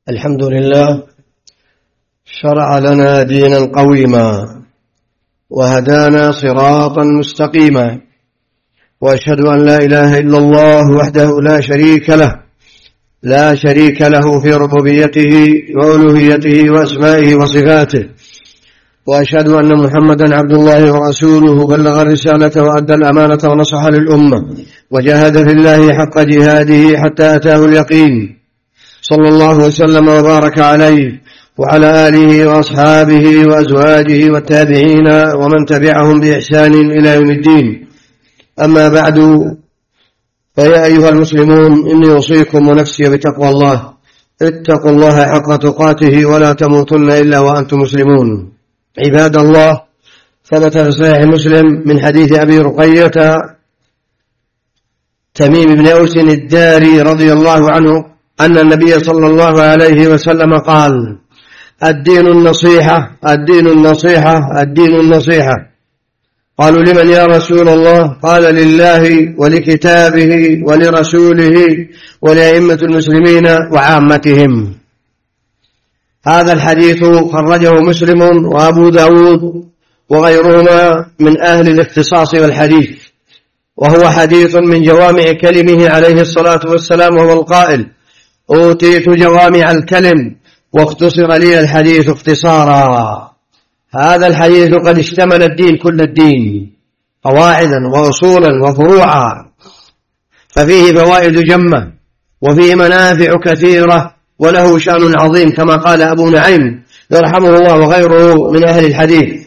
الحمد لله شرع لنا دينا قويما وهدانا صراطا مستقيما، وأشهد أن لا إله إلا الله وحده لا شريك له في ربوبيته وألوهيته وأسمائه وصفاته، وأشهد أن محمدا عبد الله ورسوله بلغ الرسالة وأدى الأمانة ونصح للأمة وجاهد في الله حق جهاده حتى أتاه اليقين، صلى الله وسلم وبارك عليه وعلى آله وأصحابه وأزواجه والتابعين ومن تبعهم بإحسان إلى يوم الدين. أما بعد، فيا أيها المسلمون، إني أوصيكم ونفسي بتقوى الله. اتقوا الله حق تقاته ولا تموتن إلا وأنتم مسلمون. عباد الله، ثبت في صحيح مسلم من حديث أبي رقية تميم بن أوس الداري رضي الله عنه أن النبي صلى الله عليه وسلم قال: الدين النصيحة، الدين النصيحة، الدين النصيحة. قالوا: لمن يا رسول الله؟ قال: لله ولكتابه ولرسوله ولأئمة المسلمين وعامتهم. هذا الحديث خرجه مسلم وأبو داود وغيرهما من أهل الاختصاص والحديث، وهو حديث من جوامع كلمه عليه الصلاة والسلام، وهو القائل: أوتيت جوامع الكلم واختصر لي الحديث اختصارا. هذا الحديث قد اشتمل الدين كل الدين، قواعدا وأصولا وفروعا، ففيه فوائد جمة وفيه منافع كثيرة، وله شأن عظيم، كما قال أبو نعيم يرحمه الله وغيره من أهل الحديث.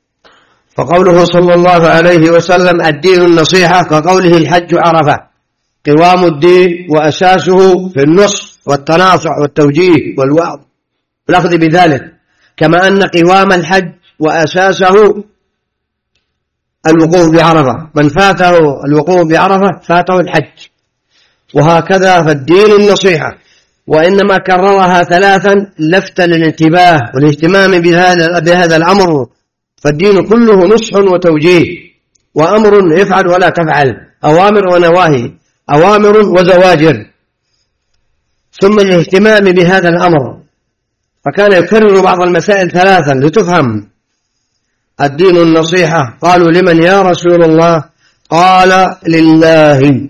فقوله صلى الله عليه وسلم الدين النصيحة كقوله الحج عرفة، قوام الدين وأساسه في النصح والتناصح والتوجيه والوعظ والأخذ بذلك، كما أن قوام الحج وأساسه الوقوف بعرفة، من فاته الوقوف بعرفة فاته الحج. وهكذا فالدين النصيحة، وإنما كررها ثلاثا لفتا للانتباه والاهتمام بهذا الأمر، فالدين كله نصح وتوجيه وأمر افعل ولا تفعل، أوامر ونواهي، أوامر وزواجر، ثم الاهتمام بهذا الأمر. فكان يكرر بعض المسائل ثلاثا لتفهم. الدين النصيحة، قالوا: لمن يا رسول الله؟ قال: لله،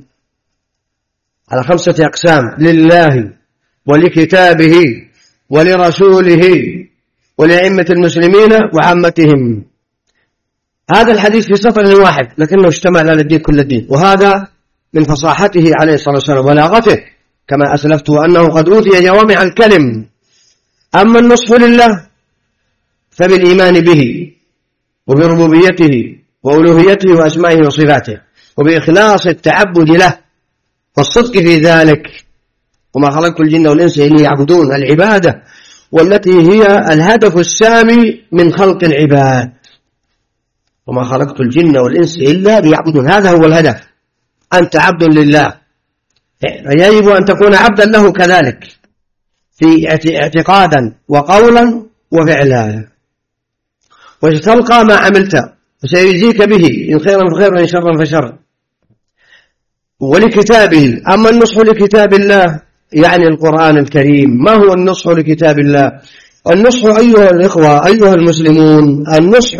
على 5 أقسام: لله ولكتابه ولرسوله ولأئمة المسلمين وعامتهم. هذا الحديث في سطر واحد لكنه اشتمل على الدين كل الدين، وهذا من فصاحته عليه الصلاة والسلام وبلاغته، كما أسلفت أنه قد أوتي جوامع الكلم. أما النصح لله فبالإيمان به وبربوبيته وألوهيته وأسمائه وصفاته، وبإخلاص التعبد له والصدق في ذلك. وما خلقت الجن والإنس إلا ليعبدون، العبادة والتي هي الهدف السامي من خلق العباد. وما خلقت الجن والإنس إلا ليعبدون، هذا هو الهدف، أنت عبد لله، يجب أن تكون عبدا له كذلك في اعتقادا وقولا وفعلا، وستلقى ما عملت وسيجزيك به، إن خيرا فخير وإن شرا فشر. ولكتابه، أما النصح لكتاب الله يعني القرآن الكريم. ما هو النصح لكتاب الله؟ النصح أيها الإخوة أيها المسلمون، النصح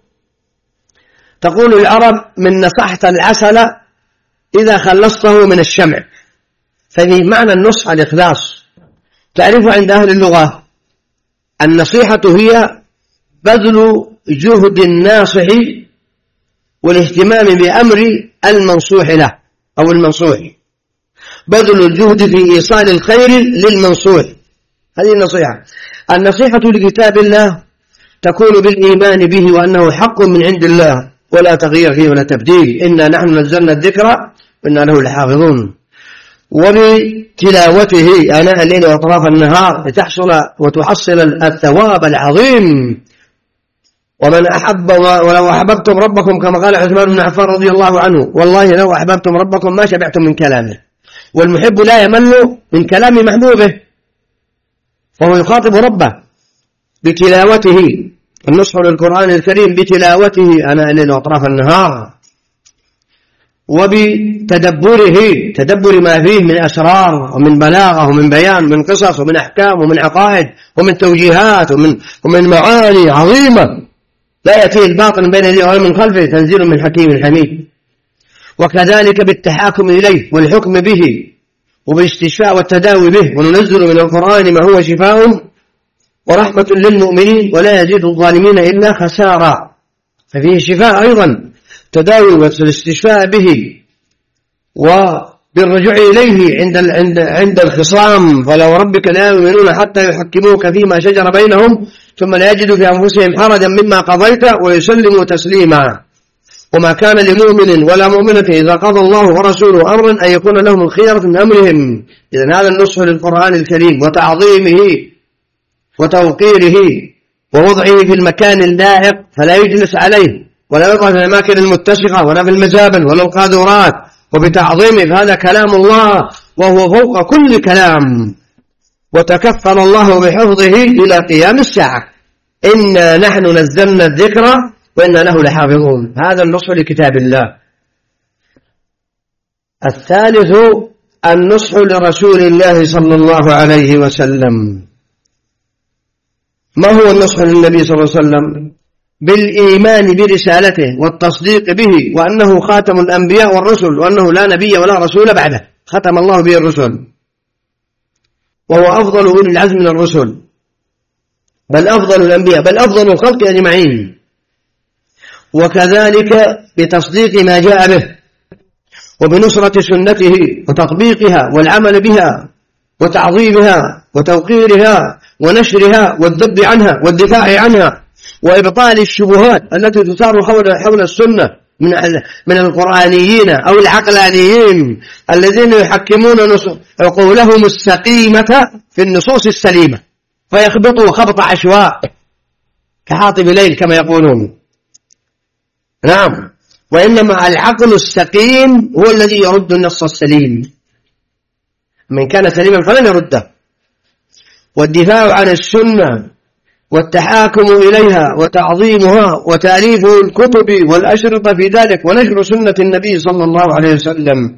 تقول العرب: من نصحت العسل إذا خلصته من الشمع، ففي معنى النصح الإخلاص. تعرف عند أهل اللغة النصيحة هي بذل جهد الناصح والاهتمام بأمر المنصوح له أو المنصوح، بذل الجهد في إيصال الخير للمنصوح، هذه النصيحة. النصيحة لكتاب الله تكون بالإيمان به وأنه حق من عند الله ولا تغيير فيه ولا تبديل، إنا نحن نزلنا الذكر وإنا له لحافظون. وبتلاوته آناء الليل وأطراف النهار لتحصل وتحصل الثواب العظيم. ومن أحب ولو أحببتم ربكم، كما قال عثمان بن عفان رضي الله عنه: والله لو أحببتم ربكم ما شبعتم من كلامه. والمحب لا يمل من كلام محبوبه، فهو يخاطب ربه بتلاوته. النصح للقرآن الكريم بتلاوته آناء الليل وأطراف النهار. تدبر ما فيه من أسرار ومن بلاغة ومن بيان ومن قصص ومن أحكام ومن عقائد ومن توجيهات ومن معاني عظيمة لا يأتيه الباطل من بين يديه ولا من خلفه، تنزيل من حكيم حميد. وكذلك بالتحاكم إليه والحكم به وبالاستشفاء والتداوي به، وننزل من القرآن ما هو شفاء ورحمة للمؤمنين ولا يزيد الظالمين إلا خسارا. ففيه شفاء أيضا، تداوي والاستشفاء به وبالرجوع إليه عند الخصام. فلو ربك لا يؤمنون حتى يحكموك فيما شجر بينهم ثم لا يجدوا في أنفسهم حرجا مما قضيت ويسلموا تسليما. وما كان لمؤمن ولا مؤمنة إذا قضى الله ورسوله أمرا أن يكون لهم الخيرة من أمرهم. إذن هذا النصح للقرآن الكريم وتعظيمه وتوقيره ووضعه في المكان اللائق، فلا يجلس عليه ولا يقع في الأماكن المتسخة ولا في المزابل ولا القاذورات، وبتعظيمه. فهذا كلام الله وهو فوق كل كلام، وتكفل الله بحفظه إلى قيام الساعة. إنا نحن نزلنا الذكر وإنا له لحافظون. هذا النصح لكتاب الله. الثالث النصح لرسول الله صلى الله عليه وسلم. ما هو النصح للنبي صلى الله عليه وسلم؟ بالإيمان برسالته والتصديق به، وأنه خاتم الأنبياء والرسل، وأنه لا نبي ولا رسول بعده، ختم الله به الرسل، وهو أفضل أولي العزم من الرسل، بل أفضل الأنبياء، بل أفضل الخلق أجمعين. وكذلك بتصديق ما جاء به وبنصرة سنته وتطبيقها والعمل بها وتعظيمها وتوقيرها ونشرها والذب عنها والدفاع عنها وإبطال الشبهات التي تثار حول السنة من القرآنيين أو العقلانيين الذين يحكمون عقولهم السقيمة في النصوص السليمة فيخبطوا خبط عشواء كحاطب ليل كما يقولون. نعم، وإنما العقل السقيم هو الذي يرد النص السليم، من كان سليما فلن يرده. والدفاع عن السنة والتحاكم إليها وتعظيمها وتأليف الكتب والأشرطة في ذلك ونشر سنة النبي صلى الله عليه وسلم،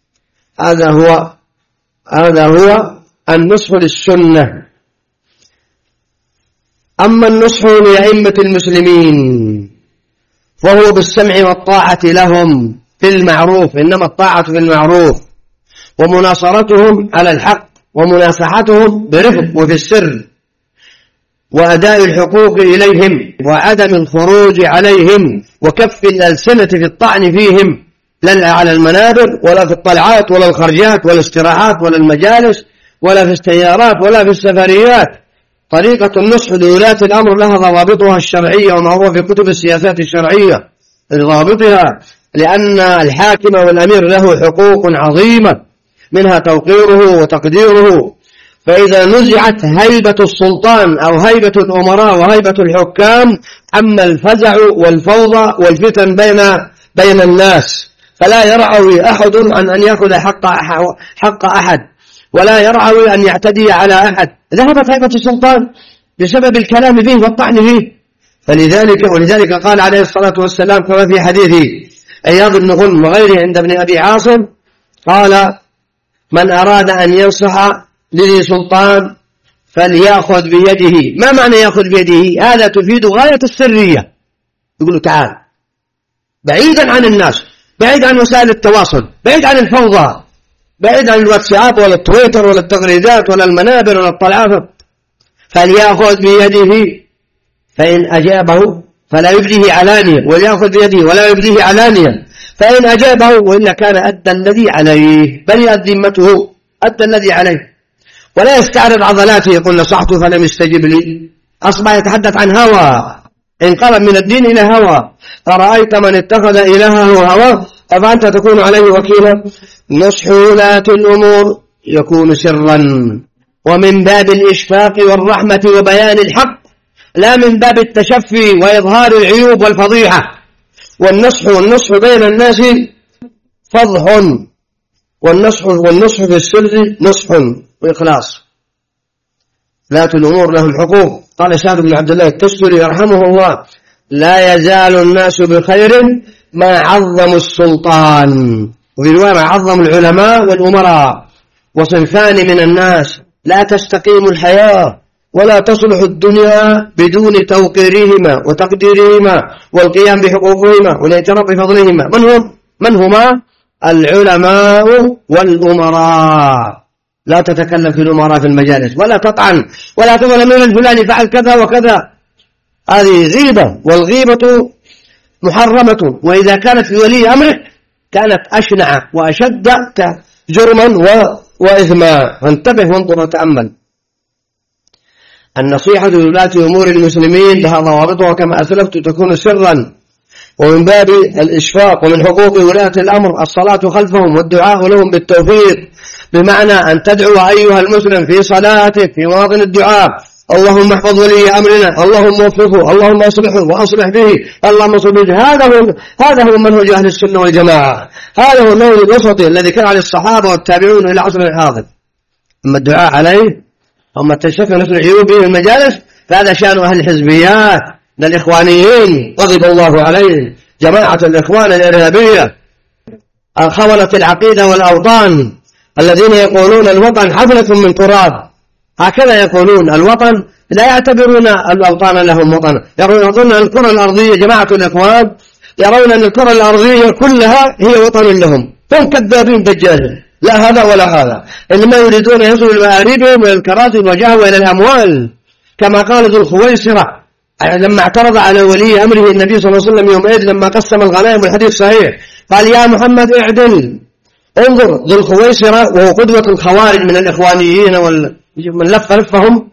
هذا هو النصح للسنة. أما النصح لأئمة المسلمين وهو بالسمع والطاعة لهم في المعروف، إنما الطاعة في المعروف، ومناصرتهم على الحق ومناصحتهم برفق وفي السر، وأداء الحقوق إليهم وعدم الخروج عليهم، وكف الألسنة في الطعن فيهم، لا على المنابر ولا في الطلعات ولا الخرجات ولا الاستراحات ولا المجالس ولا في السيارات ولا في السفريات. طريقة النصح لولاة الأمر لها ضوابطها الشرعية وما هو في كتب السياسات الشرعية لضوابطها، لأن الحاكم والأمير له حقوق عظيمة منها توقيره وتقديره. فإذا نزعت هيبة السلطان أو هيبة الأمراء وهيبة الحكام أما الفزع والفوضى والفتن بين الناس، فلا يرعوي أحد عن أن يأخذ حق أحد ولا يرعوي أن يعتدي على أحد. ذهبت هيبة السلطان بسبب الكلام فيه والطعن فيه. ولذلك قال عليه الصلاة والسلام كما في حديث عياض بن غنم وغيره عند ابن أبي عاصم، قال: من أراد أن ينصح لذي سلطان فليأخذ بيده. ما معنى يأخذ بيده؟ هذا تفيد غاية السرية. يقول تعال بعيدا عن الناس، بعيد عن وسائل التواصل، بعيد عن الفوضى، بعيد عن الواتساب ولا التويتر ولا التغريدات ولا المنابر ولا الطلعات، فليأخذ بيده فإن أجابه فلا يبديه علانية، وليأخذ بيده ولا يبديه علانية، فإن أجابه وإلا كان أدى الذي عليه، برئت ذمته، أدى الذي عليه، ولا يستعرض عضلاته يقول نصحته فلم يستجب لي، أصبح يتحدث عن هوى، انقلب من الدين إلى هوى. أرأيت من اتخذ إلهه هواه أفأنت تكون عليه وكيلا. نصح ولاة الأمور يكون سرا ومن باب الإشفاق والرحمة وبيان الحق، لا من باب التشفي وإظهار العيوب والفضيحة. والنصح بين الناس فضح، والنصح في السر نصح وإخلاص. ولاة الأمور لهم حقوق. قال سعد بن عبد الله التستري رحمه الله: لا يزال الناس بخير ما عظموا السلطان، وفي رواية ما عظموا العلماء والأمراء. وصنفان من الناس لا تستقيم الحياة ولا تصلح الدنيا بدون توقيرهما وتقديرهما والقيام بحقوقهما والاعتراف بفضلهما. من هما؟ العلماء والأمراء. لا تتكلم في الأمراء في المجالس، ولا تطعن، ولا تقول من الفلاني فعل كذا وكذا، هذه غيبة، والغيبة محرمة. وإذا كانت في ولي أمرك كانت أشنع وأشد جرما وإثما. فانتبه وانظر وتأمل. النصيحة لولاة أمور المسلمين لها ضوابطها كما أسلفت، تكون سرا ومن باب الإشفاق، ومن حقوق ولاة الأمر الصلاة خلفهم والدعاء لهم بالتوفيق، بمعنى أن تدعو أيها المسلم في صلاتك في مواطن الدعاء: اللهم احفظ ولي أمرنا، اللهم وفقه، اللهم اصلحه وأصلح به، اللهم صل به. هذا هو منهج أهل السنة والجماعة، هذا هو النهج الوسطي الذي كان عليه الصحابة والتابعون إلى عصر الحاضر. أما الدعاء عليه، أما تشفي نفس العيوب في المجالس، فهذا شأن أهل الحزبيات من الإخوانيين غضب الله عليهم، جماعة الإخوان الإرهابية خونة العقيدة والأوطان، الذين يقولون الوطن حفلة من تراب. هكذا يقولون الوطن، لا يعتبرون الأوطان لهم وطن، يرون أن الكرة الأرضية، جماعة الإخوان يرون أن الكرة الأرضية كلها هي وطن لهم. هم كذابين دجالين، لا هذا ولا هذا، إنما يريدون يصلوا المآربهم إلى الكراسي والوجاه وإلى الأموال، كما قال ذو الخويصرة لما اعترض على ولي أمره النبي صلى الله عليه وسلم يوم عيد لما قسم الغنائم، والحديث صحيح، قال: يا محمد اعدل. انظر ذو الخويصرة وهو قدوة الخوارج من الإخوانيين من لفهم،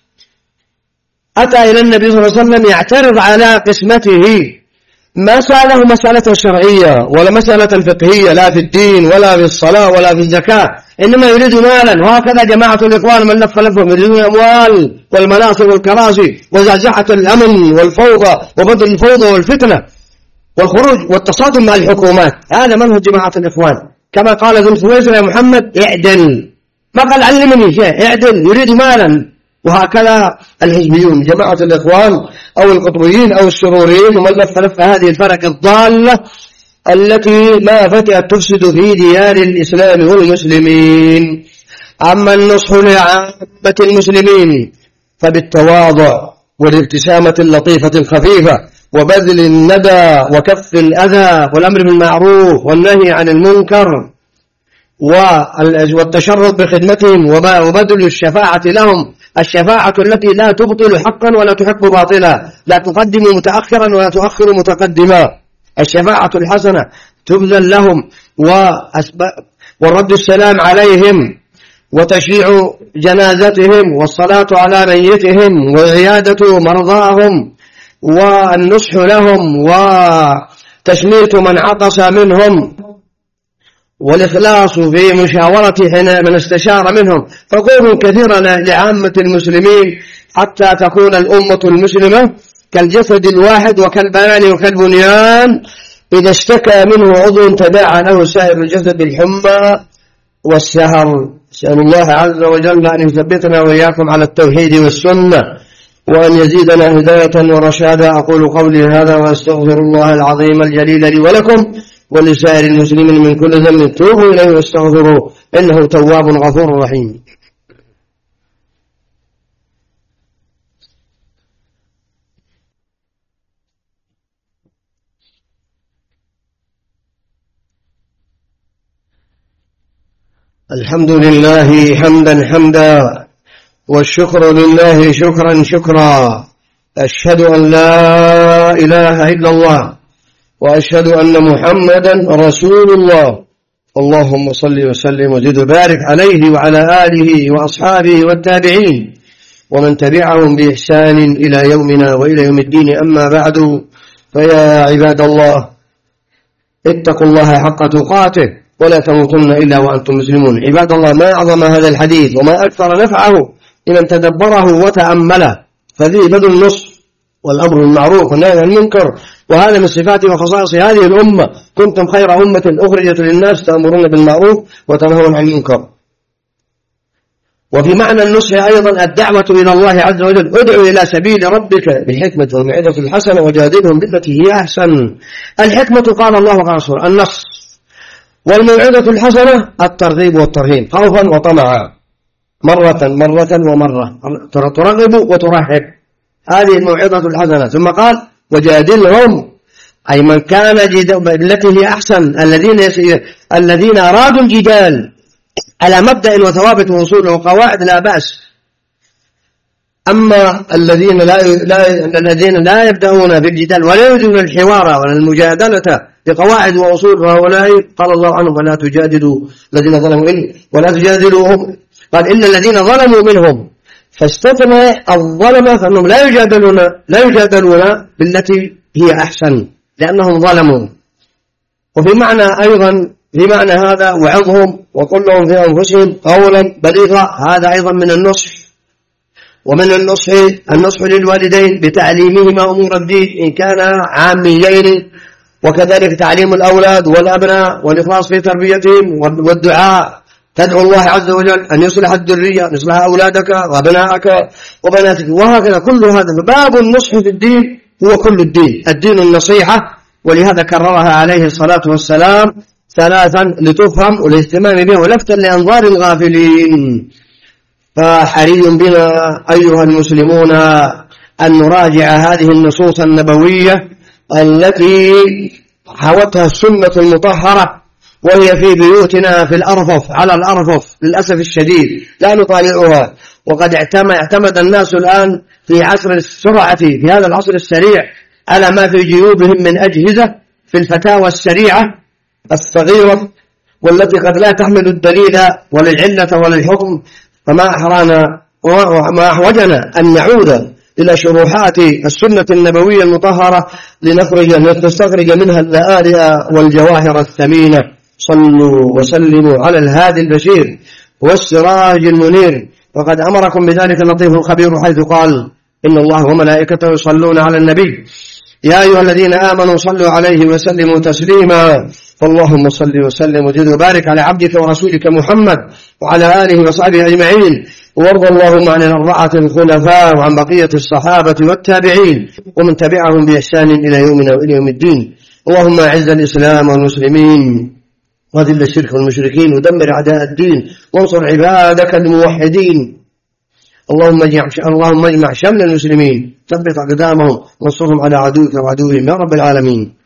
أتى إلى النبي صلى الله عليه وسلم يعترض على قسمته، ما سأله مسألة شرعية ولا مسألة فقهية، لا في الدين ولا في الصلاة ولا في الزكاة، إنما يريد مالا. وهكذا جماعة الإخوان من لفهم يريدون الأموال والمناصب والكراسي وزعزعة الأمن والفوضى وبدل الفوضى والفتنة والخروج والتصادم مع الحكومات. هذا منهج جماعة الإخوان. كما قال ذو الخويصرة: يا محمد اعدل، ما قال علمني شيء، اعدل، يريد مالا. وهكذا الحزبيون، جماعة الإخوان أو القطبيين أو السروريين، ومن لف هذه الفرق الضالة التي ما فتئت تفسد في ديار الإسلام والمسلمين. أما النصح لعامة المسلمين فبالتواضع والابتسامة اللطيفة الخفيفة وبذل الندى وكف الأذى والأمر بالمعروف والنهي عن المنكر والتشرف بخدمتهم وبذل الشفاعة لهم، الشفاعة التي لا تبطل حقا ولا تحق باطلا، لا تقدم متأخرا ولا تؤخر متقدما. الشفاعة الحسنة تبذل لهم، والرد السلام عليهم وتشييع جنازتهم والصلاة على ميتهم وعيادة مرضاهم والنصح لهم وتشميت من عطس منهم والإخلاص في مشاورة حين من استشار منهم. فقول كثيرا لعامة المسلمين حتى تكون الأمة المسلمة كالجسد الواحد وكالبنان وكالبنيان، إذا اشتكى منه عضو تداعى له سائر الجسد بالحمى والسهر. أسأل الله عز وجل أن يثبتنا وإياكم على التوحيد والسنة، وأن يزيدنا هداية ورشادا. أقول قولي هذا وأستغفر الله العظيم الجليل لي ولكم ولسائر المسلمين من كل ذنب، توبوا إليه واستغفروه إنه تواب غفور رحيم. الحمد لله حمدا والشكر لله شكرا. أشهد أن لا إله إلا الله وأشهد أن محمدا رسول الله. اللهم صل وسلم وزد وبارك عليه وعلى آله وأصحابه والتابعين ومن تبعهم بإحسان إلى يومنا وإلى يوم الدين. أما بعد، فيا عباد الله، اتقوا الله حق تقاته ولا تموتن إلا وأنتم مسلمون. عباد الله، ما أعظم هذا الحديث وما أكثر نفعه لمن تدبره وتأمله، ففيه بذل النصح والأمر بالمعروف والنهي عن المنكر، وهذا من صفات وخصائص هذه الأمة. كنتم خير أمة أخرجت للناس تأمرون بالمعروف وتنهون عن المنكر. وفي معنى النصح أيضا الدعوة إلى الله عز وجل، ادعو إلى سبيل ربك بالحكمة والموعظة الحسنة وجادلهم بالتي هي أحسن. الحكمة قال الله ورسوله النص، والموعظة الحسنة الترغيب والترهيب خوفا وطمعا، مرة ومرة ترغب وترهب، هذه الموعظة الحسنة. ثم قال وجادلهم، أي من كان التي هي أحسن، الذين أرادوا الجدال على مبدأ وثوابت وأصول وقواعد لا بأس. أما الذين لا يبدأون بالجدال ولا يريدون الحوار ولا المجادلة بقواعد وأصول، فهؤلاء قال الله عنهم ولا تجادلوا الذين ظلموا ولا تجادلوهم، قال إن الذين ظلموا منهم، فاستثنى الظلمة فإنهم لا يجادلون بالتي هي أحسن لأنهم ظلموا. وفي معنى أيضا في معنى هذا وعظهم وقل لهم في أنفسهم قولا بليغا، هذا أيضا من النصح. ومن النصح للوالدين بتعليمهما أمور الدين إن كان عاميين، وكذلك تعليم الأولاد والأبناء والإخلاص في تربيتهم والدعاء، تدعو الله عز وجل أن يصلح الذرية، أن يصلح أولادك وأبنائك وبناتك، وهكذا. كل هذا باب النصح في الدين هو كل الدين النصيحة، ولهذا كررها عليه الصلاة والسلام ثلاثا لتفهم والاهتمام بها ولفتا لأنظار الغافلين. فحري بنا أيها المسلمون أن نراجع هذه النصوص النبوية التي حوتها السنة المطهرة، وهي في بيوتنا في الأرفف على الأرفف للأسف الشديد لا نطالعها. وقد اعتمد الناس الآن في عصر السرعة، في هذا العصر السريع، على ما في جيوبهم من أجهزة في الفتاوى السريعة الصغيرة، والتي قد لا تحمل الدليل ولا العلة ولا الحكم. فما أحرانا وما أحوجنا أن نعود إلى شروحات السنة النبوية المطهرة لنستخرج منها اللآلئ والجواهر الثمينة. صلوا وسلموا على الهادي البشير والسراج المنير، وقد أمركم بذلك اللطيف الخبير حيث قال إن الله وملائكته يصلون على النبي يا أيها الذين آمنوا صلوا عليه وسلموا تسليما. فاللهم صل وسلم وزد وبارك على عبدك ورسولك محمد وعلى آله وصحبه أجمعين، وارض اللهم عن الأربعة الخلفاء وعن بقية الصحابة والتابعين ومن تبعهم بإحسان إلى يومنا وإلى يوم الدين. اللهم أعز الإسلام والمسلمين وذل الشرك والمشركين ودمر أعداء الدين وانصر عبادك الموحدين. اللهم اجمع شمل المسلمين، ثبت أقدامهم وانصرهم على عدوك وعدوهم يا رب العالمين.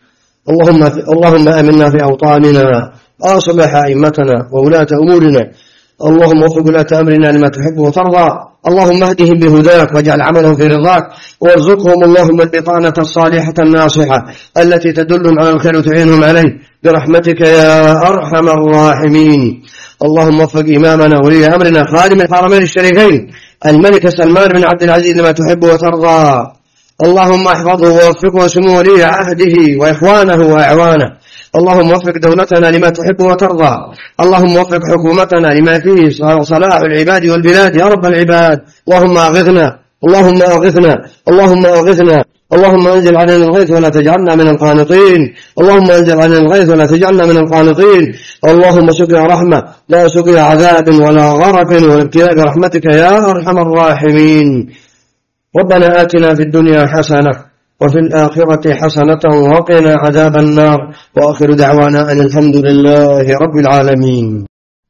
اللهم آمنا في أوطاننا، أصلح أئمتنا وولاة أمورنا، اللهم وفق ولاة أمرنا لما تحب وترضى، اللهم اهدهم بهداك واجعل عملهم في رضاك، وارزقهم اللهم البطانة الصالحة الناصحة التي تدلهم على الخير وتعينهم عليه برحمتك يا أرحم الراحمين. اللهم وفق إمامنا ولي أمرنا خادم الحرمين الشريفين الملك سلمان بن عبد العزيز لما تحب وترضى، اللهم احفظه ووفقه وسمو ولي عهده وإخوانه وأعوانه، اللهم وفق دولتنا لما تحب وترضى، اللهم وفق حكومتنا لما فيه صلاح العباد والبلاد يا رب العباد. اللهم أغثنا اللهم أغثنا اللهم أغثنا، اللهم انزل علينا الغيث ولا تجعلنا من القانطين، اللهم انزل علينا الغيث ولا تجعلنا من القانطين، اللهم سقيا رحمة لا سقيا عذاب ولا غرق وابتلاء برحمتك يا أرحم الراحمين. ربنا آتنا في الدنيا حسنة وفي الآخرة حسنة وقنا عذاب النار، وآخر دعوانا أن الحمد لله رب العالمين.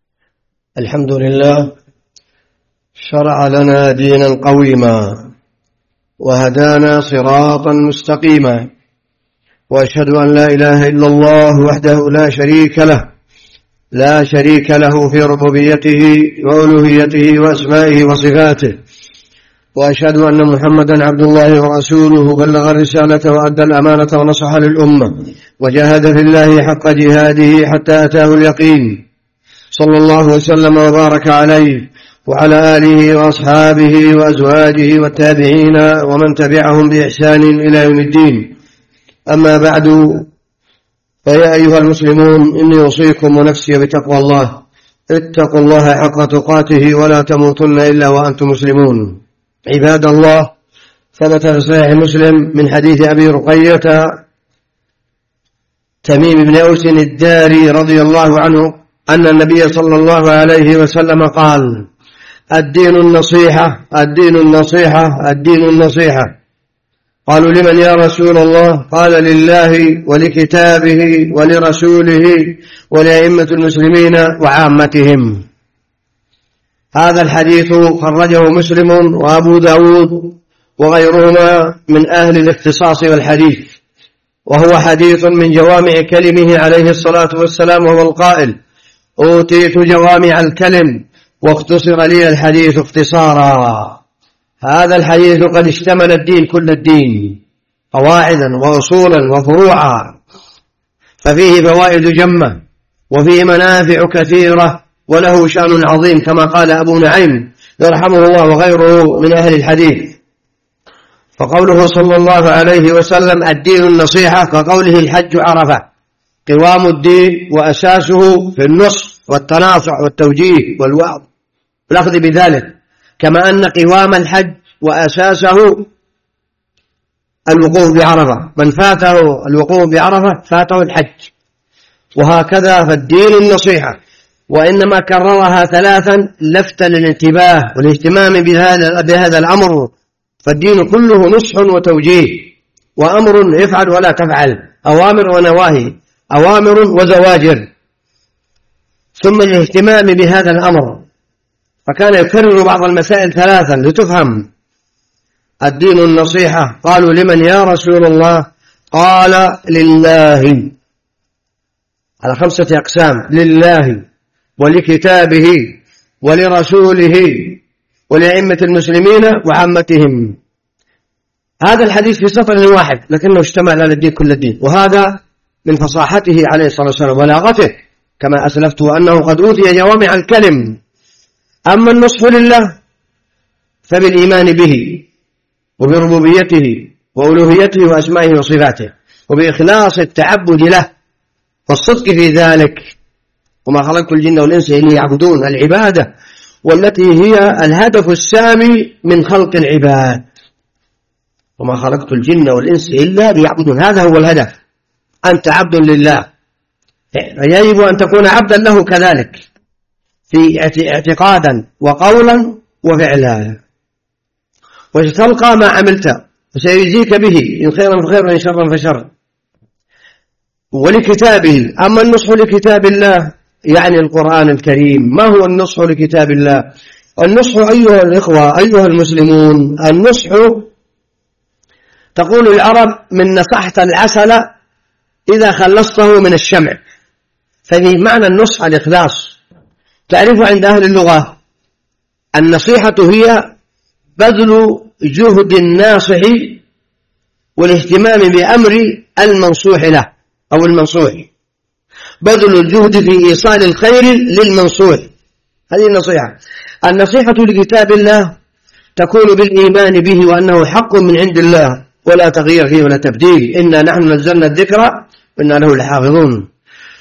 الحمد لله شرع لنا دينا قويما وهدانا صراطا مستقيما، وأشهد أن لا إله إلا الله وحده لا شريك له في ربوبيته وألوهيته وأسمائه وصفاته، وأشهد أن محمدا عبد الله ورسوله بلغ الرسالة وأدى الأمانة ونصح للأمة وجاهد في الله حق جهاده حتى أتاه اليقين، صلى الله وسلم وبارك عليه وعلى آله وأصحابه وأزواجه والتابعين ومن تبعهم بإحسان إلى يوم الدين. أما بعد، فيا أيها المسلمون إني أوصيكم ونفسي بتقوى الله، اتقوا الله حق تقاته ولا تموتن إلا وأنتم مسلمون. عباد الله، ثبت في صحيح مسلم من حديث أبي رقية تميم بن أوس الداري رضي الله عنه أن النبي صلى الله عليه وسلم قال: الدين النصيحة، الدين النصيحة، الدين النصيحة. قالوا لمن يا رسول الله؟ قال لله ولكتابه ولرسوله ولأئمة المسلمين وعامتهم. هذا الحديث خرجه مسلم وأبو داود وغيرهما من أهل الاختصاص والحديث، وهو حديث من جوامع كلمه عليه الصلاة والسلام، وهو القائل: أوتيت جوامع الكلم واختصر لي الحديث اختصارا. هذا الحديث قد اشتمل الدين كل الدين، قواعدا وأصولا وفروعا، ففيه فوائد جمة وفيه منافع كثيرة، وله شأن عظيم كما قال أبو نعيم يرحمه الله وغيره من أهل الحديث. فقوله صلى الله عليه وسلم الدين النصيحة كقوله الحج عرفة، قوام الدين وأساسه في النصح والتناصح والتوجيه والوعظ والأخذ بذلك، كما أن قوام الحج وأساسه الوقوف بعرفة، من فاته الوقوف بعرفة فاته الحج. وهكذا فالدين النصيحة، وإنما كررها ثلاثا لفتا للانتباه والاهتمام بهذا الأمر، فالدين كله نصح وتوجيه وأمر افعل ولا تفعل، أوامر ونواهي، أوامر وزواجر، ثم الاهتمام بهذا الأمر. فكان يكرر بعض المسائل ثلاثا لتفهم. الدين النصيحة، قالوا لمن يا رسول الله؟ قال لله، على 5 أقسام: لله ولكتابه ولرسوله ولأئمة المسلمين وعامتهم. هذا الحديث في سطر واحد لكنه اشتمل على الدين كل الدين، وهذا من فصاحته عليه الصلاة والسلام وبلاغته كما أسلفت، أنه قد أوتي جوامع الكلم. أما النصح لله فبالإيمان به وبربوبيته وألوهيته وأسمائه وصفاته، وبإخلاص التعبد له والصدق في ذلك. وما خلقت الجن والإنس إلا ليعبدون، العبادة والتي هي الهدف السامي من خلق العباد. وما خلقت الجن والإنس إلا ليعبدون، هذا هو الهدف، أنت عبد لله، يجب أن تكون عبدا له كذلك في اعتقادا وقولا وفعلا، وستلقى ما عملت وسيجزيك به، إن خيرا فخير وإن شرا فشر. ولكتابه، أما النصح لكتاب الله يعني القرآن الكريم. ما هو النصح لكتاب الله؟ النصح أيها الإخوة أيها المسلمون، النصح تقول العرب: من نصحت العسل إذا خلصته من الشمع، ففي معنى النصح الإخلاص. تعرف عند أهل اللغة النصيحة هي بذل جهد الناصح والاهتمام بأمر المنصوح له أو المنصوح، بذل الجهد في إيصال الخير للمنصوح، هذه النصيحة. النصيحة لكتاب الله تكون بالإيمان به وأنه حق من عند الله ولا تغيير فيه ولا تبديل، إنا نحن نزلنا الذكر وإنا له لحافظون.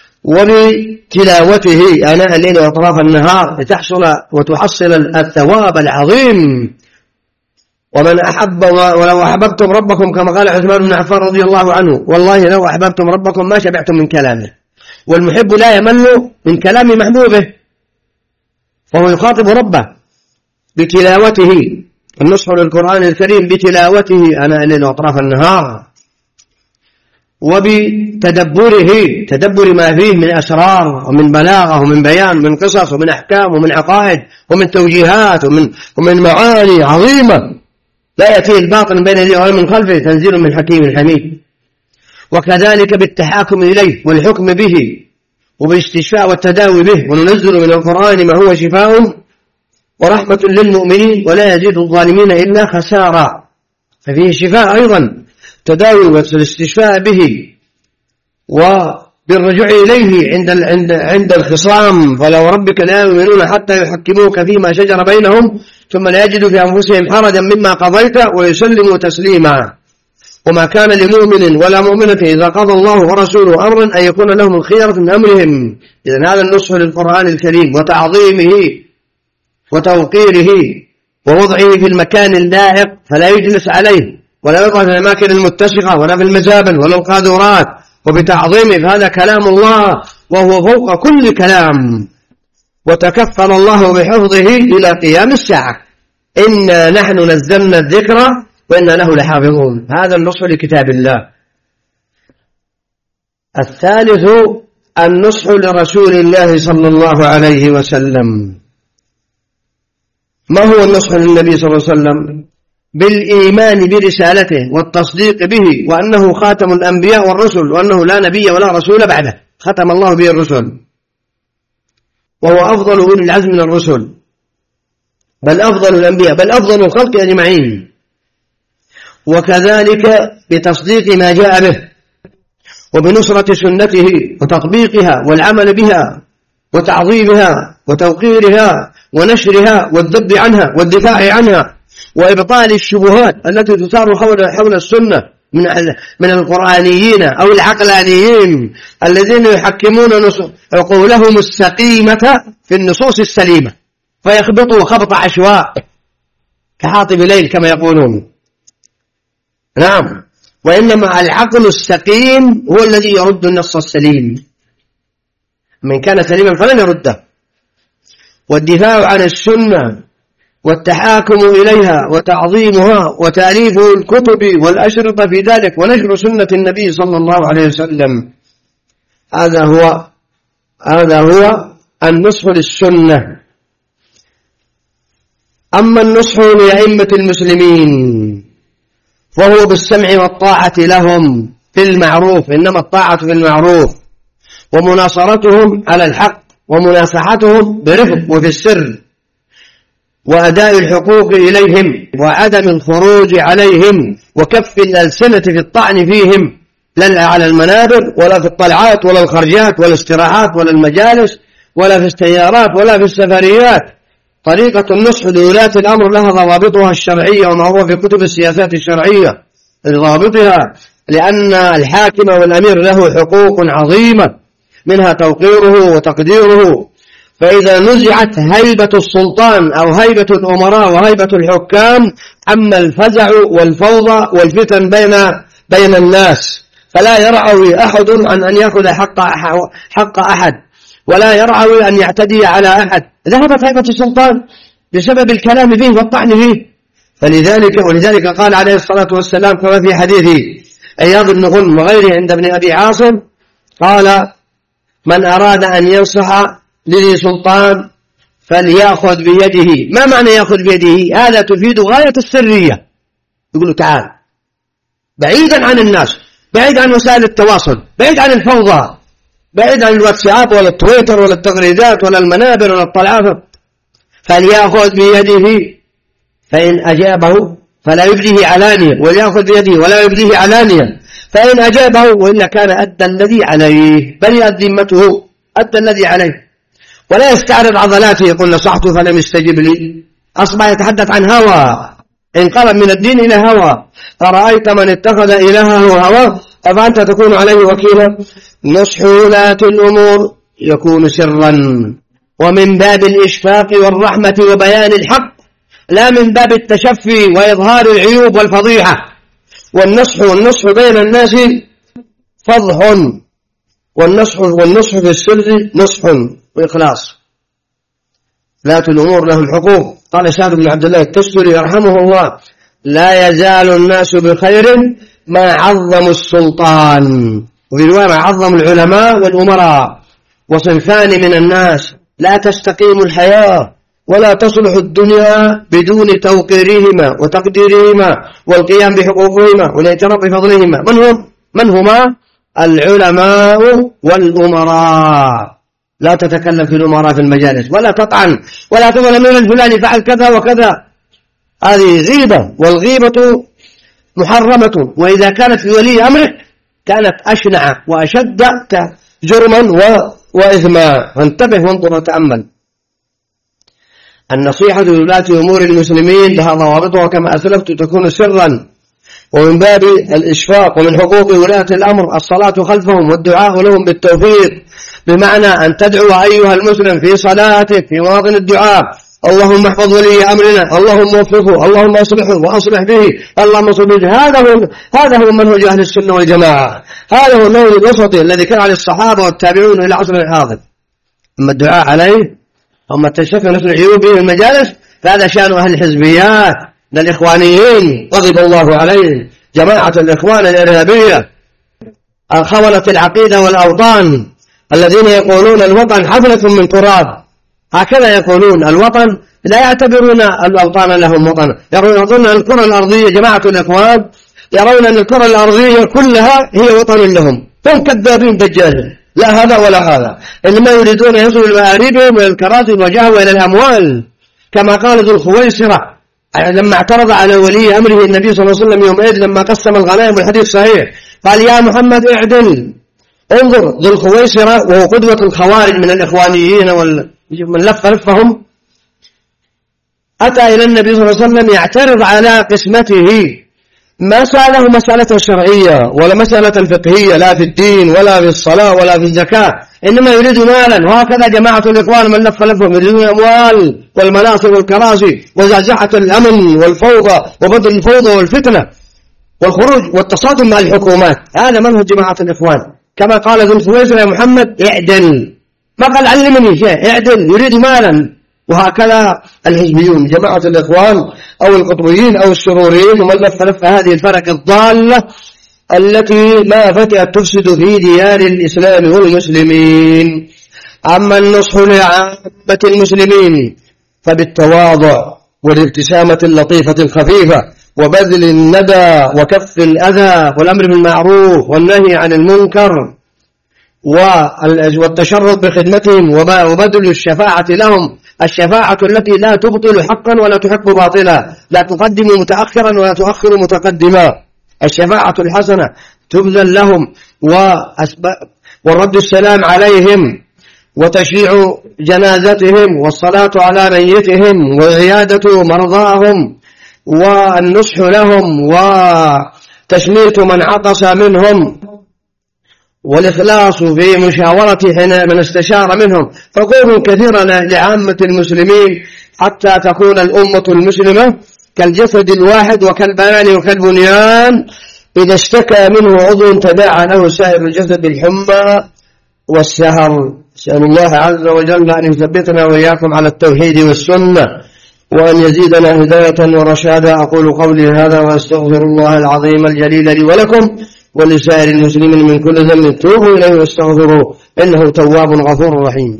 وبتلاوته آناء الليل وأطراف النهار لتحصل وتحصل الثواب العظيم. ومن أحب ولو أحببتم ربكم كما قال عثمان بن عفان رضي الله عنه: والله لو أحببتم ربكم ما شبعتم من كلامه. والمحب لا يمل من كلام محبوبه، فهو يخاطب ربه بتلاوته. النصح للقرآن الكريم بتلاوته آناء الليل وأطراف النهار، وبتدبره، تدبر ما فيه من أسرار ومن بلاغة ومن بيان ومن قصص ومن أحكام ومن عقائد ومن توجيهات ومن معاني عظيمة لا يأتيه الباطل من بين يديه ولا من خلفه، تنزيل من حكيم حميد. وكذلك بالتحاكم إليه والحكم به وبالاستشفاء والتداوي به. وننزل من القرآن ما هو شفاء ورحمة للمؤمنين ولا يزيد الظالمين إلا خسارا، ففيه شفاء أيضا، تداوي والاستشفاء به وبالرجوع إليه عند الخصام. فلو ربك لا يؤمنون حتى يحكموك فيما شجر بينهم ثم لا يجدوا في أنفسهم حرجا مما قضيت ويسلموا تسليما. وما كان لمؤمن ولا مؤمنة إذا قضى الله ورسوله أمرا أن يكون لهم الخيرة من أمرهم. إذن هذا النصح للقرآن الكريم وتعظيمه وتوقيره ووضعه في المكان اللائق، فلا يجلس عليه ولا يقع في الأماكن المتسخة ولا في المزابل ولا القاذورات، وبتعظيمه، فهذا كلام الله وهو فوق كل كلام. وتكفل الله بحفظه إلى قيام الساعة. إنا نحن نزلنا الذكر وإنا له لحافظون. هذا النصح لكتاب الله. الثالث النصح لرسول الله صلى الله عليه وسلم. ما هو النصح للنبي صلى الله عليه وسلم؟ بالإيمان برسالته والتصديق به، وأنه خاتم الأنبياء والرسل، وأنه لا نبي ولا رسول بعده، ختم الله به الرسل، وهو أفضل أولي العزم من الرسل، بل أفضل الأنبياء، بل أفضل الخلق أجمعين. وكذلك بتصديق ما جاء به، وبنصرة سنته وتطبيقها والعمل بها وتعظيمها وتوقيرها ونشرها والذب عنها والدفاع عنها، وإبطال الشبهات التي تثار حول السنة من القرآنيين أو العقلانيين الذين يحكمون عقولهم السقيمة في النصوص السليمة، فيخبطوا خبط عشواء كحاطب ليل كما يقولون. نعم، وإنما العقل السقيم هو الذي يرد النص السليم، من كان سليما فلن يرده. والدفاع عن السنة والتحاكم إليها وتعظيمها وتأليف الكتب والأشرطة في ذلك ونشر سنة النبي صلى الله عليه وسلم، هذا هو النصح للسنة. أما النصح لأئمة المسلمين فهو بالسمع والطاعة لهم في المعروف، إنما الطاعة في المعروف، ومناصرتهم على الحق، ومناصحتهم برفق وفي السر، وأداء الحقوق إليهم، وعدم الخروج عليهم، وكف الألسنة في الطعن فيهم، لا على المنابر ولا في الطلعات ولا الخرجات ولا الاستراحات ولا المجالس ولا في السيارات ولا في السفريات. طريقة النصح لولاة الأمر لها ضوابطها الشرعية، وما هو في كتب السياسات الشرعية لضوابطها، لأن الحاكم والأمير له حقوق عظيمة، منها توقيره وتقديره. فإذا نزعت هيبة السلطان أو هيبة الأمراء وهيبة الحكام، أما الفزع والفوضى والفتن بين الناس، فلا يرعوي أحد عن أن يأخذ حق أحد، ولا يرعوي أن يعتدي على أحد. ذهبت هيبة السلطان بسبب الكلام فيه والطعن فيه. ولذلك قال عليه الصلاة والسلام كما في حديث عياض بن غنم وغيره عند ابن أبي عاصم، قال: من أراد أن ينصح لذي سلطان فليأخذ بيده. ما معنى يأخذ بيده؟ هذا تفيد غاية السرية. يقول له: تعال بعيدا عن الناس، بعيد عن وسائل التواصل، بعيد عن الفوضى، بعيد عن الواتساب ولا التويتر ولا التغريدات ولا المنابر ولا الطلعات، فليأخذ بيده، فإن أجابه فلا يبديه علانية، وليأخذ بيده ولا يبديه علانية، فإن أجابه وإلا كان أدى الذي عليه، برئت ذمته، أدى الذي عليه، ولا يستعرض عضلاته يقول نصحته فلم يستجب لي، أصبح يتحدث عن هوى، انقلب من الدين إلى هوى. أرأيت من اتخذ إلهه هواه أفأنت تكون عليه وكيلا. نصح ولاة الأمور يكون سرا، ومن باب الإشفاق والرحمة وبيان الحق، لا من باب التشفي وإظهار العيوب والفضيحة. والنصح بين الناس فضح، والنصح في السر نصح وإخلاص. ولاة الأمور لهم حقوق. قال سعد بن عبد الله التستري رحمه الله: لا يزال الناس بخير ما عظموا السلطان، وفي رواية ما عظموا العلماء والأمراء. وصنفان من الناس لا تستقيم الحياة ولا تصلح الدنيا بدون توقيرهما وتقديرهما والقيام بحقوقهما والاعتراف بفضلهما. من هما؟ العلماء والأمراء. لا تتكلم في الأمراء في المجالس، ولا تطعن، ولا تقول من الفلاني فعل كذا وكذا، هذه غيبة، والغيبة محرمة. وإذا كانت في ولي أمره كانت أشنع وأشد جرما وإثما. فانتبه وانظر وتأمل. النصيحة لولاة أمور المسلمين لها ضوابطها كما أسلفت، تكون سرا، ومن باب الإشفاق. ومن حقوق ولاة الأمر الصلاة خلفهم والدعاء لهم بالتوفيق، بمعنى أن تدعو أيها المسلم في صلاتك في مواطن الدعاء: اللهم احفظ ولي أمرنا، اللهم وفقه، اللهم اصلحه وأصلح به، اللهم صل به. هذا هو منهج أهل السنة والجماعة، هذا هو المنهج الوسطي الذي كان عليه الصحابة والتابعون إلى عصر الحاضر. أما الدعاء عليه هم تشتكوا مثل العيوب في المجالس، فهذا شأن أهل الحزبيات من الإخوانيين غضب الله عليهم، جماعة الإخوان الإرهابية خونة العقيدة والأوطان، الذين يقولون الوطن حفلة من تراب، هكذا يقولون الوطن، لا يعتبرون الأوطان لهم وطن، يرون أن الكرة الأرضية، جماعة الإخوان يرون أن الكرة الأرضية كلها هي وطن لهم، هم كذابين دجالين، لا هذا ولا هذا، إنما يريدون يصلوا لمآربهم إلى الكراسي والجاه وإلى الأموال، كما قال ذو الخويصرة لما اعترض على ولي أمره النبي صلى الله عليه وسلم يوم عيد لما قسم الغنائم، والحديث صحيح، قال يا محمد اعدل. انظر ذو الخويصرة وهو قدوة الخوارج من الإخوانيين من لفهم، أتى إلى النبي صلى الله عليه وسلم يعترض على قسمته، ما سأله مسألة شرعية ولا مسألة فقهية، لا في الدين ولا في الصلاة ولا في الزكاة، إنما يريد مالا، وهكذا جماعة الإخوان من لفهم يريدون الأموال والمناصب والكراسي وزعزعة الأمن والفوضى وبدل الفوضى والفتنة والخروج والتصادم مع الحكومات، هذا منهج جماعة الإخوان. كما قال ذو الخويصرة يا محمد اعدل، ما قال علمني شيء، اعدل، يريد مالا. وهكذا الحزبيون جماعة الإخوان أو القطبيين أو السروريين ومن لف هذه الفرق الضالة التي ما فتئت تفسد في ديار الإسلام والمسلمين. أما النصح لعامة المسلمين فبالتواضع والابتسامة اللطيفة الخفيفة وبذل الندى وكف الأذى والأمر بالمعروف والنهي عن المنكر والتشرف بخدمتهم وبذل الشفاعة لهم، الشفاعة التي لا تبطل حقا ولا تحق باطلا، لا تقدم متأخرا ولا تؤخر متقدما، الشفاعة الحسنة تبذل لهم والرد السلام عليهم وتشييع جنازتهم والصلاة على ميتهم وعيادة مرضاهم والنصح لهم وتشميت من عطس منهم والإخلاص في مشاورة حين من استشار منهم، فقول كثيرا لعامة المسلمين حتى تكون الأمة المسلمة كالجسد الواحد وكالبنان وكالبنيان، إذا اشتكى منه عضو تداعى له سائر الجسد بالحمى والسهر. أسأل الله عز وجل أن يثبتنا وإياكم على التوحيد والسنة وأن يزيدنا هداية ورشادا. أقول قولي هذا وأستغفر الله العظيم الجليل لي ولكم ولسائر المسلمين من كل ذنب، توبوا إليه واستغفروه إنه تواب غفور رحيم.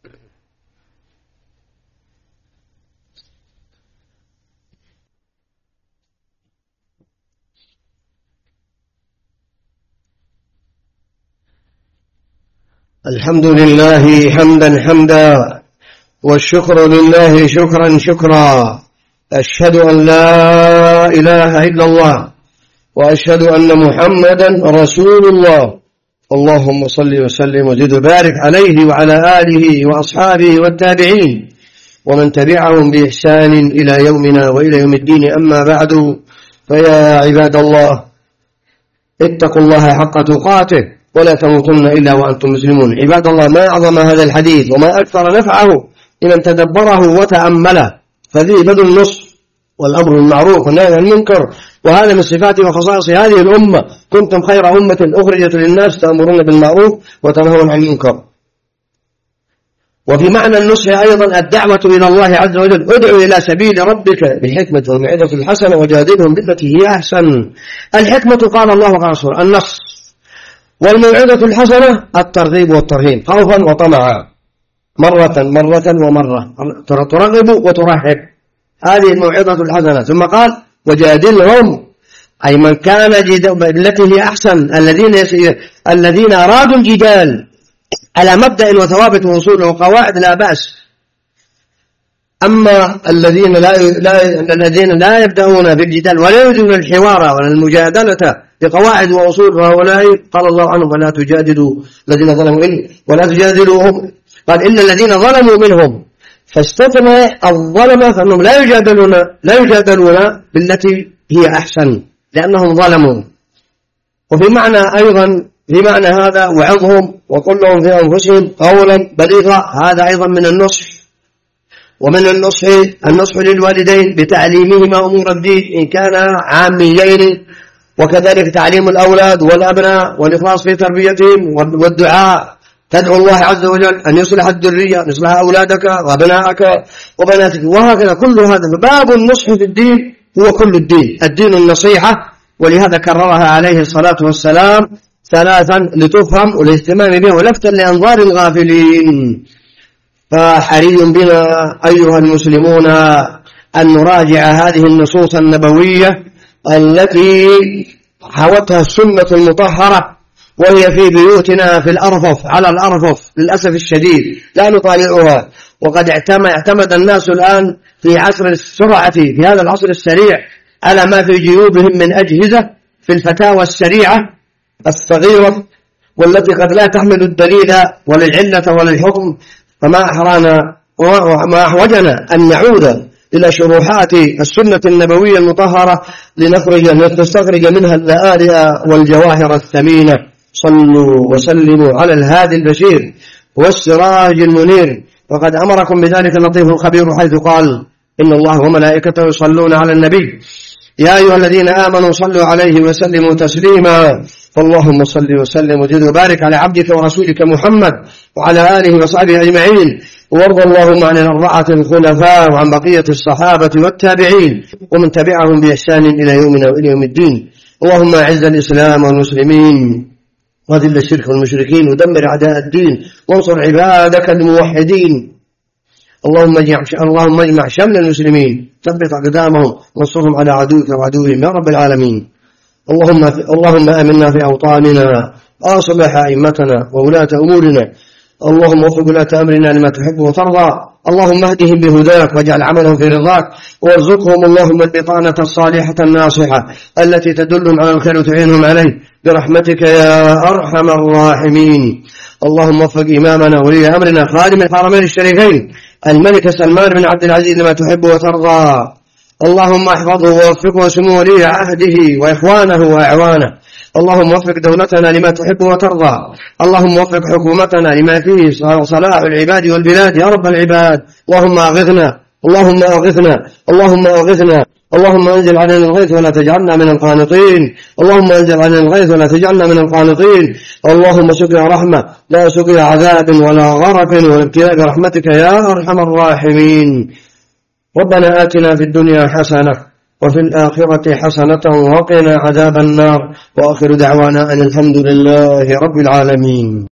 الحمد لله حمدا حمدا والشكر لله شكرا شكرا، أشهد أن لا إله إلا الله وأشهد أن محمدا رسول الله. اللهم صل وسلم وزد وبارك عليه وعلى آله وأصحابه والتابعين ومن تبعهم بإحسان إلى يومنا وإلى يوم الدين. أما بعد، فيا عباد الله اتقوا الله حق تقاته ولا تموتن إلا وأنتم مسلمون. عباد الله، ما أعظم هذا الحديث وما أكثر نفعه لمن تدبره وتأمله، فذي بذل النصح والأمر بالمعروف والنهي عن المنكر، وهذا من صفات وخصائص هذه الأمة. كنتم خير أمة أخرجت للناس تأمرون بالمعروف وتنهون عن المنكر. وفي معنى النصح أيضا الدعوة إلى الله عز وجل، ادعو إلى سبيل ربك بالحكمة والموعظة الحسنة وجادلهم بالتي هي أحسن. الحكمة قال الله وقال رسوله النص، والموعظة الحسنة الترغيب والترهيب خوفا وطمعا، مرة ومرة ترغب وترهب، هذه الموعظة الحسنة. ثم قال وجادلهم، أي من كان بالتي هي أحسن، الذين أرادوا الجدال على مبدأ وثوابت وأصول وقواعد لا بأس. أما الذين لا يبدأون بالجدال ولا يريدون الحوار ولا المجادلة بقواعد وأصول، فهؤلاء قال الله عنهم ولا تجادلوا الذين ظلموا ولا تجادلوهم، قال إن الذين ظلموا منهم، فاستثنى الظلمة فإنهم لا يجادلون بالتي هي أحسن لأنهم ظلموا. وفي معنى أيضا في معنى هذا وعظهم وقل لهم في أنفسهم قولا بليغا، هذا أيضا من النصح. ومن النصح للوالدين بتعليمهما أمور الدين إن كان عاميين، وكذلك تعليم الأولاد والأبناء والإخلاص في تربيتهم والدعاء تدعو الله عز وجل أن يصلح الذرية، أن يصلح أولادك وأبنائك وبناتك، وهكذا. كل هذا باب النصح في الدين هو كل الدين، الدين النصيحة، ولهذا كررها عليه الصلاة والسلام ثلاثا لتفهم والاهتمام بها ولفتا لأنظار الغافلين. فحري بنا أيها المسلمون أن نراجع هذه النصوص النبوية التي حوتها السنة المطهرة، وهي في بيوتنا في الأرفف على الأرفف للأسف الشديد لا نطالعها. وقد اعتمد الناس الآن في عصر السرعة، في هذا العصر السريع، على ما في جيوبهم من أجهزة في الفتاوى السريعة الصغيرة، والتي قد لا تحمل الدليل ولا العلة ولا الحكم. فما أحرانا وما أحوجنا أن نعود إلى شروحات السنة النبوية المطهرة لنستخرج منها اللآلئ والجواهر الثمينة. صلوا وسلموا على الهادي البشير والسراج المنير، وقد أمركم بذلك اللطيف الخبير حيث قال: إن الله وملائكته يصلون على النبي يا أيها الذين آمنوا صلوا عليه وسلموا تسليما. فاللهم صل وسلم وزد وبارك على عبدك ورسولك محمد وعلى آله وصحبه أجمعين، وارض اللهم عن الأربعة الخلفاء وعن بقية الصحابة والتابعين ومن تبعهم بإحسان إلى يومنا وإلى يوم الدين. اللهم أعز الإسلام والمسلمين وذل الشرك والمشركين ودمر أعداء الدين وانصر عبادك الموحدين. اللهم اجمع شمل المسلمين، ثبت أقدامهم وانصرهم على عدوك وعدوهم يا رب العالمين. اللهم آمنا في أوطاننا، أصلح أئمتنا وولاة أمورنا. اللهم وفق ولاة أمرنا لما تحب وترضى. اللهم اهدهم بهداك واجعل عملهم في رضاك، وارزقهم اللهم البطانة الصالحة الناصحة التي تدلهم على الخير وتعينهم عليه برحمتك يا أرحم الراحمين. اللهم وفق إمامنا ولي أمرنا خادم الحرمين الشريفين الملك سلمان بن عبد العزيز لما تحب وترضى. اللهم احفظه ووفقه وسمو ولي عهده وإخوانه وأعوانه. اللهم وفق دولتنا لما تحب وترضى. اللهم وفق حكومتنا لما فيه صلاح العباد والبلاد يا رب العباد. اللهم أغثنا، اللهم أغثنا، اللهم أغثنا. اللهم انزل علينا الغيث ولا تجعلنا من القانطين. اللهم انزل علينا الغيث ولا تجعلنا من القانطين. اللهم سقيا رحمة لا سقيا عذاب ولا غرق وابتلاء برحمتك يا أرحم الراحمين. ربنا آتنا في الدنيا حسنة وفي الآخرة حسنة وقنا عذاب النار، وآخر دعوانا أن الحمد لله رب العالمين.